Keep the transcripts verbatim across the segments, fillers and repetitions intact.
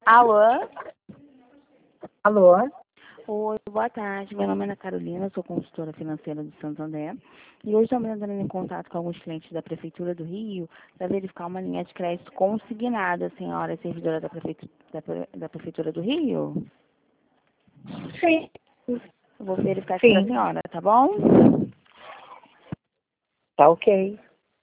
Alô? Alô? Oi, boa tarde. Meu nome é Ana Carolina, sou consultora financeira do Santander. E hoje estamos entrando em contato com alguns clientes da Prefeitura do Rio para verificar uma linha de crédito consignada. A senhora é servidora da, Prefeitura, da, da Prefeitura do Rio? Sim. Eu vou verificar aqui para a Sim. senhora, tá bom? Tá ok.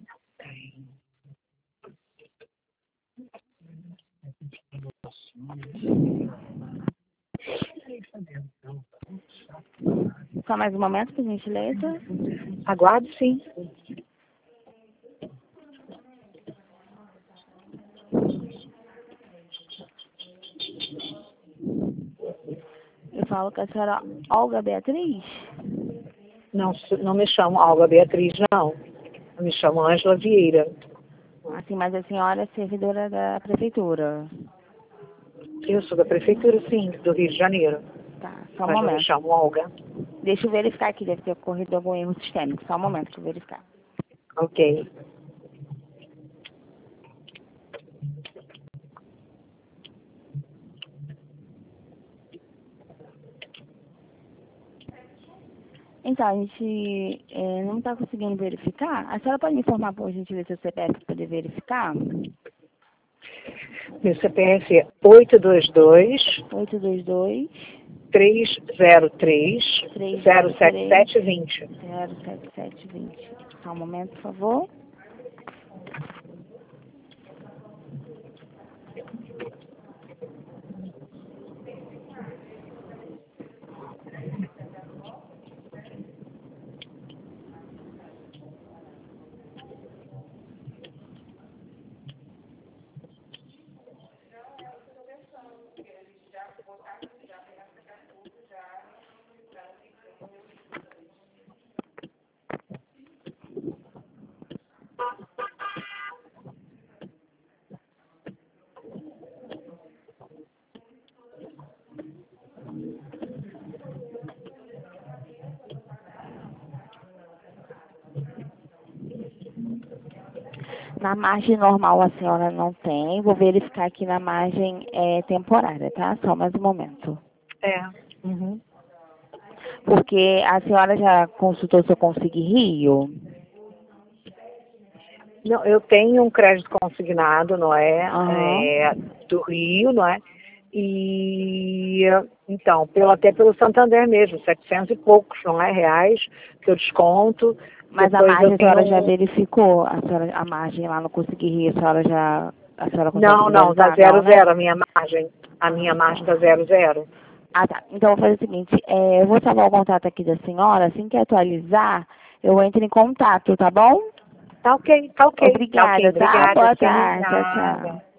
Só mais um momento, por gentileza. Aguardo, sim. Eu falo com a senhora Olga Beatriz? Não, não me chamo Olga Beatriz, não. Eu me chamo Ângela Vieira. Assim, mas a senhora é servidora da Prefeitura. Eu sou da Prefeitura, sim, do Rio de Janeiro. Tá, só um Mas não me momento. chamo Olga. Deixa eu verificar aqui, deve ter ocorrido algum erro sistêmico. Só um momento, deixa eu verificar. Ok. Então, a gente é, não está conseguindo verificar. A senhora pode me informar, por gentileza, seu C P F para poder verificar? Meu C P F é oito dois dois, oito dois dois, três zero três, três zero zero sete três, sete dois zero. zero sete sete dois zero. Só um momento, por favor. Na margem normal a senhora não tem. Vou verificar aqui na margem é, temporária, tá? Só mais um momento. É. Uhum. Porque a senhora já consultou seu Consigue Rio? Não, eu tenho um crédito consignado, não é? Aham. É do Rio, não é? E, então, pelo, até pelo Santander mesmo, setecentos e poucos, não é? Reais, que eu desconto. Mas a Depois margem eu a tenho senhora já um... verificou? A, senhora, a margem lá no Consigue Rio, a senhora já... A senhora consegue Não, não, tá visualizar? Não, zero, né? zero a minha margem. A Ah, minha margem então. tá zero, zero. Ah, tá. Então, eu vou fazer o seguinte, é, eu vou salvar o contato aqui da senhora, assim que atualizar, eu entro em contato, tá bom? Tá ok, tá ok, tá ok. Obrigada, tá? Obrigada, Boa sim, tarde, tchau, nada. tchau.